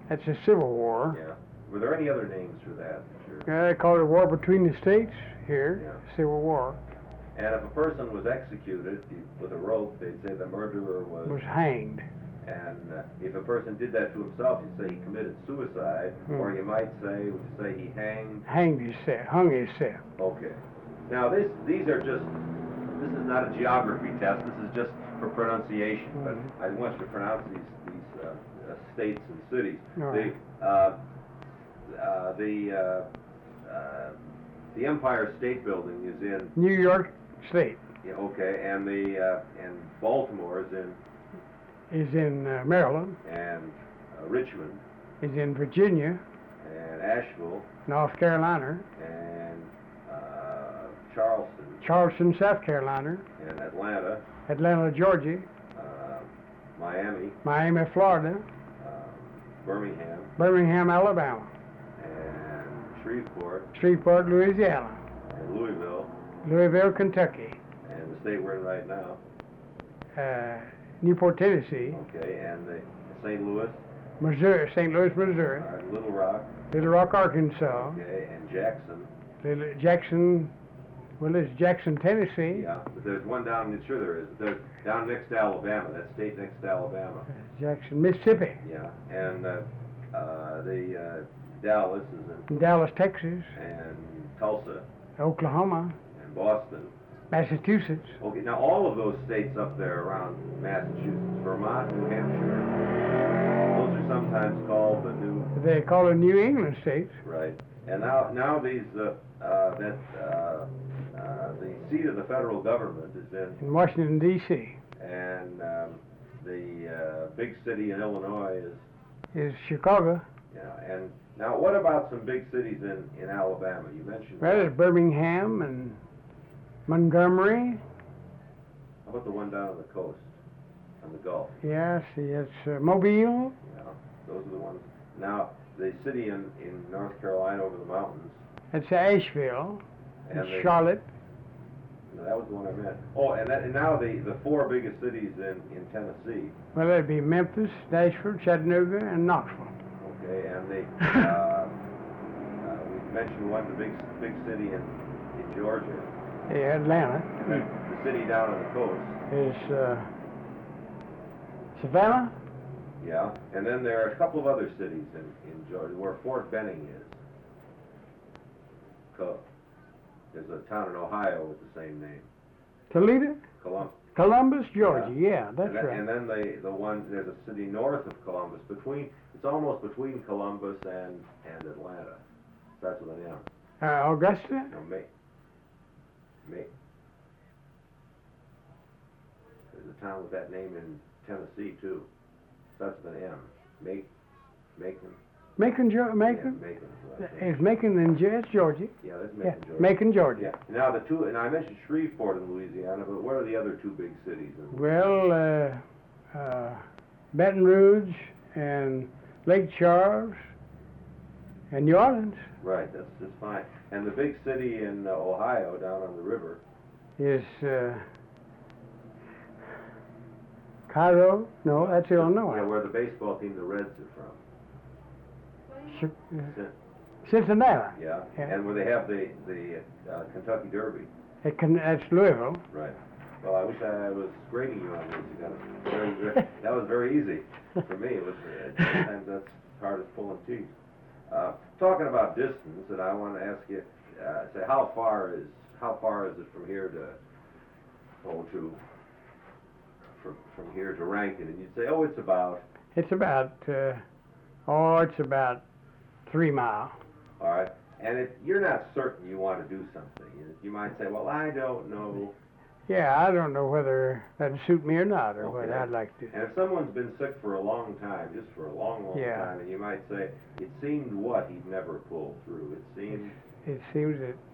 That's a civil war. Yeah. Were there any other names for that? They called it war between the states here, Yeah. Civil War. And if a person was executed with a rope, they'd say the murderer Was hanged. And if a person did that to himself, you'd say he committed suicide, or you might say, he hanged. Hung himself. Okay. Now these are just, this is not a geography test, this is just for pronunciation, but I want you to pronounce these states and cities. Right. The Empire State Building is in New York State. Yeah, okay, and and Baltimore is in Maryland. And Richmond is in Virginia. And Asheville, North Carolina. And Charleston. Charleston, South Carolina. And Atlanta. Atlanta, Georgia. Miami. Miami, Florida. Birmingham. Birmingham, Alabama. And Shreveport. Shreveport, Louisiana. And Louisville. Louisville, Kentucky. And the state we're in right now. Newport, Tennessee. Okay, and the St. Louis. Missouri, St. Louis, Missouri. Little Rock. Little Rock, Arkansas. Okay, and Jackson. Jackson, well, it's Jackson, Tennessee. Yeah, but there's one down, sure there is, but there's down next to Alabama, that state next to Alabama. Jackson, Mississippi. Yeah, and Dallas is in. Dallas, Texas. And Tulsa. Oklahoma. And Boston. Massachusetts. Okay, now all of those states up there around Massachusetts, Vermont, New Hampshire, those are sometimes called the New. They call it New England states. Right, and now these the seat of the federal government is in Washington D.C. And the big city in Illinois is Chicago. Yeah, and now what about some big cities in Alabama? You mentioned. Well, there's Birmingham and Montgomery. How about the one down on the coast, on the Gulf? Yeah, see, it's Mobile. Yeah, those are the ones. Now, the city in North Carolina over the mountains. It's Asheville. And Charlotte. No, that was the one I meant. Oh, and now the four biggest cities in Tennessee. Well, that'd be Memphis, Nashville, Chattanooga, and Knoxville. Okay, and we mentioned one, the big city in Georgia. Yeah, Atlanta. The city down on the coast is Savannah. Yeah, and then there are a couple of other cities in Georgia where Fort Benning is. There's a town in Ohio with the same name. Toledo? Columbus, Georgia. Yeah, that's right. And then there's a city north of Columbus, it's almost between Columbus and Atlanta. Starts with an M. Augusta? No, There's a town with that name in Tennessee too. Starts with an M. Macon. Macon, Georgia. Macon. Is Macon in Georgia? Yeah, that's Macon, Georgia. Macon, Georgia. Yeah. Now and I mentioned Shreveport in Louisiana, but what are the other two big cities? Well, Baton Rouge and Lake Charles and New Orleans. Right, that's just fine. And the big city in Ohio down on the river is Cairo. No, that's Illinois. Yeah, where the baseball team, the Reds, are from. Cincinnati. Yeah, and where they have the Kentucky Derby. That's Louisville. Right. Well, I wish I was grading you on this. That was very easy for me. It was sometimes that's hard as pulling teeth. Talking about distance, and I want to ask you, say how far is it from here from here to Rankin? And you'd say, oh, it's about. It's about 3 miles. All right. And if you're not certain you want to do something, you might say, well, I don't know. Yeah, I don't know whether that'd suit me or not, or what I'd like to. And if someone's been sick for a long time, just for a long time, and you might say, it seemed he'd never pulled through. It seems that